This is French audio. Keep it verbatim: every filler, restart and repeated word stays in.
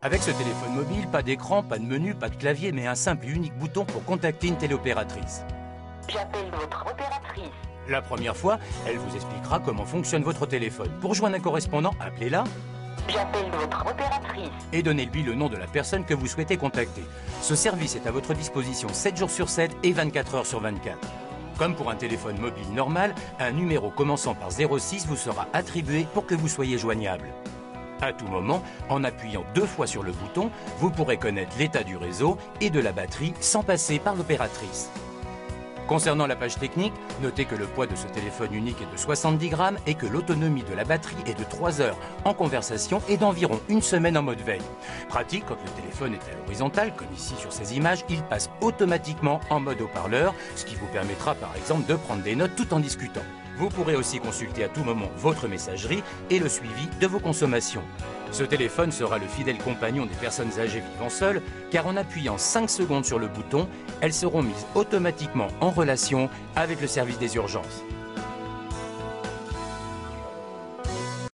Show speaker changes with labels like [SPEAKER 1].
[SPEAKER 1] Avec ce téléphone mobile, pas d'écran, pas de menu, pas de clavier, mais un simple et unique bouton pour contacter une téléopératrice.
[SPEAKER 2] J'appelle votre opératrice.
[SPEAKER 1] La première fois, elle vous expliquera comment fonctionne votre téléphone. Pour joindre un correspondant, appelez-la
[SPEAKER 2] J'appelle votre opératrice.
[SPEAKER 1] et donnez-lui le nom de la personne que vous souhaitez contacter. Ce service est à votre disposition sept jours sur sept et vingt-quatre heures sur vingt-quatre. Comme pour un téléphone mobile normal, un numéro commençant par zéro six vous sera attribué pour que vous soyez joignable. À tout moment, en appuyant deux fois sur le bouton, vous pourrez connaître l'état du réseau et de la batterie sans passer par l'opératrice. Concernant la page technique, notez que le poids de ce téléphone unique est de soixante-dix grammes et que l'autonomie de la batterie est de trois heures en conversation et d'environ une semaine en mode veille. Pratique, quand le téléphone est à l'horizontale, comme ici sur ces images, il passe automatiquement en mode haut-parleur, ce qui vous permettra par exemple de prendre des notes tout en discutant. Vous pourrez aussi consulter à tout moment votre messagerie et le suivi de vos consommations. Ce téléphone sera le fidèle compagnon des personnes âgées vivant seules, car en appuyant cinq secondes sur le bouton, elles seront mises automatiquement en relation avec le service des urgences.